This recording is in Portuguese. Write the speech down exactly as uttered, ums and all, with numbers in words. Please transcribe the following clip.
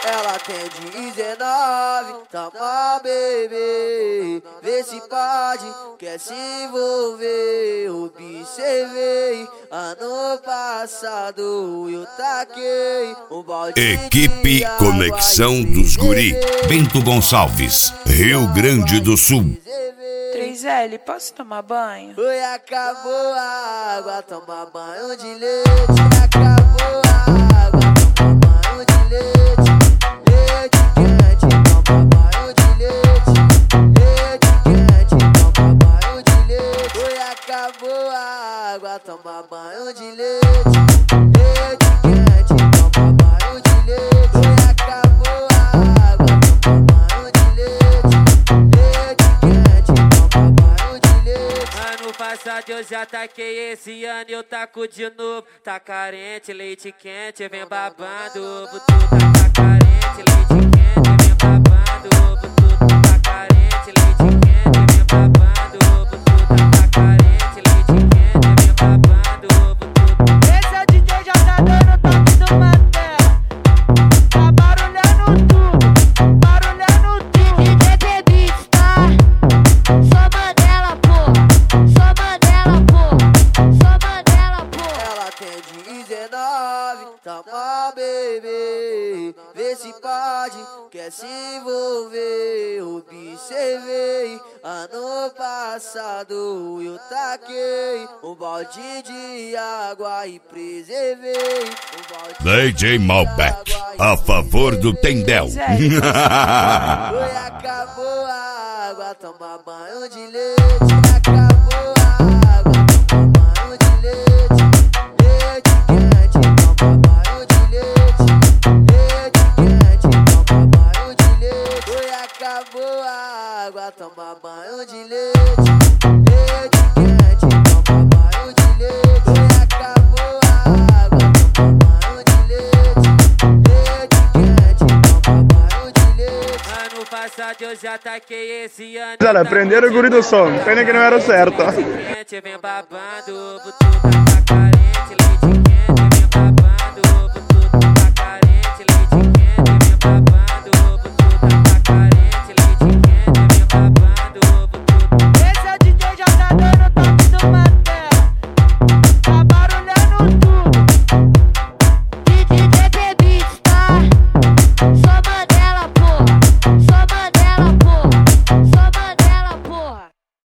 Ela tem dezenove, toma bebê, vê se pode, quer se envolver. Observei, ano passado eu taquei um balde. Equipe Conexão dos Guri, Bento Gonçalves, Rio Grande do Sul. três L, posso tomar banho? Oi, acabou a água, toma banho de leite. Acabou a água, toma banho de leite. Leite quente, toma banho de leite. Leite quente, toma banho de leite. Oi, acabou a água, toma banho de leite. Leite quente, toma banho de leite. Oi, acabou a água, toma banho de leite. Leite quente, toma banho de leite. Ano passado eu já taquei, esse ano eu taco de novo. Tá carente, leite quente, vem babando. Ovo tudo tá carente, leite quente, vem babando. Ovo tudo tá carente, leite quente, vem babando. Ovo tudo tá carente, leite quente, vem babando. Ovo tudo. Esse é o D J já tá dando o toque do Mantela. Tá barulhando tudo, barulhando tudo. D J Beats, tá? Sou Mandela, porra. Sou Mandela, porra. Sou Mandela, porra. Ela tem dezenove, toma bebê, vê se pode, quer se envolver. Observei, ano passado eu taquei um balde de água e preservei um balde D J Malbec, a favor do Tendel. Oi, acabou a água, toma banho de leite. Acabou a água, toma banho de leite. Leite quente, toma banho de leite. Leite quente, toma banho de leite. Oi, acabou a água, toma banho de leite. Leite quente, toma banho de leite. Oi, acabou a água, toma banho de leite. Leite quente, toma banho de leite. Ano passado eu já taquei, esse ano. Olha, prenderam o guri do som, pena que não era certo. Vem babando, ovo tudo tá carente.